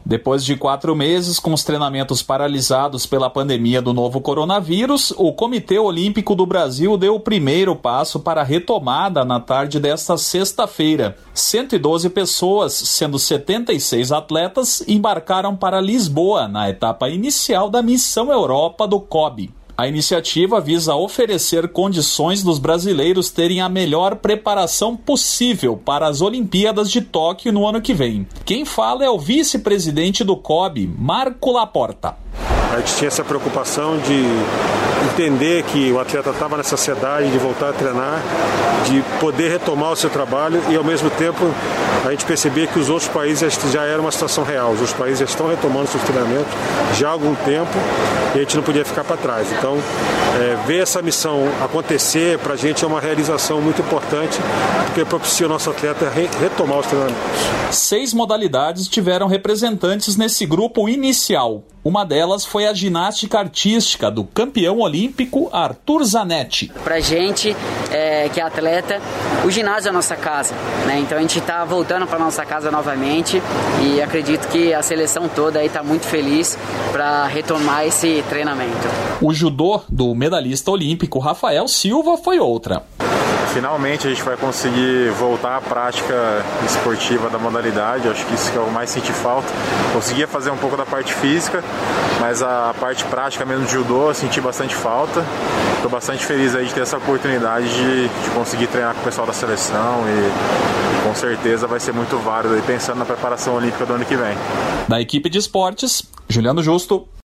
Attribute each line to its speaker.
Speaker 1: Depois de 4 meses com os treinamentos paralisados pela pandemia do novo coronavírus, o Comitê Olímpico do Brasil deu o primeiro passo para a retomada na tarde desta sexta-feira. 112 pessoas, sendo 76 atletas, embarcaram para Lisboa na etapa inicial da Missão Europa do COB. A iniciativa visa oferecer condições dos brasileiros terem a melhor preparação possível para as Olimpíadas de Tóquio no ano que vem. Quem fala é o vice-presidente do COB, Marco Laporta.
Speaker 2: A gente tinha essa preocupação de entender que o atleta estava nessa ansiedade de voltar a treinar, de poder retomar o seu trabalho e, ao mesmo tempo, a gente perceber que os outros países já era uma situação real. Os outros países já estão retomando seus treinamentos já há algum tempo e a gente não podia ficar para trás. Então, ver essa missão acontecer para a gente é uma realização muito importante, porque propicia o nosso atleta retomar os treinamentos.
Speaker 1: 6 modalidades tiveram representantes nesse grupo inicial. Uma delas foi a ginástica artística do campeão olímpico Arthur Zanetti.
Speaker 3: Pra gente, que é atleta, o ginásio é a nossa casa, né? Então a gente está voltando para nossa casa novamente e acredito que a seleção toda aí está muito feliz para retomar esse treinamento.
Speaker 1: O judô do medalhista olímpico Rafael Silva foi outra.
Speaker 4: Finalmente a gente vai conseguir voltar à prática esportiva da modalidade, acho que isso que eu mais senti falta. Conseguia fazer um pouco da parte física, mas a parte prática mesmo de judô eu senti bastante falta. Estou bastante feliz aí de ter essa oportunidade de conseguir treinar com o pessoal da seleção e com certeza vai ser muito válido aí pensando na preparação olímpica do ano que vem.
Speaker 1: Da equipe de esportes, Juliano Justo.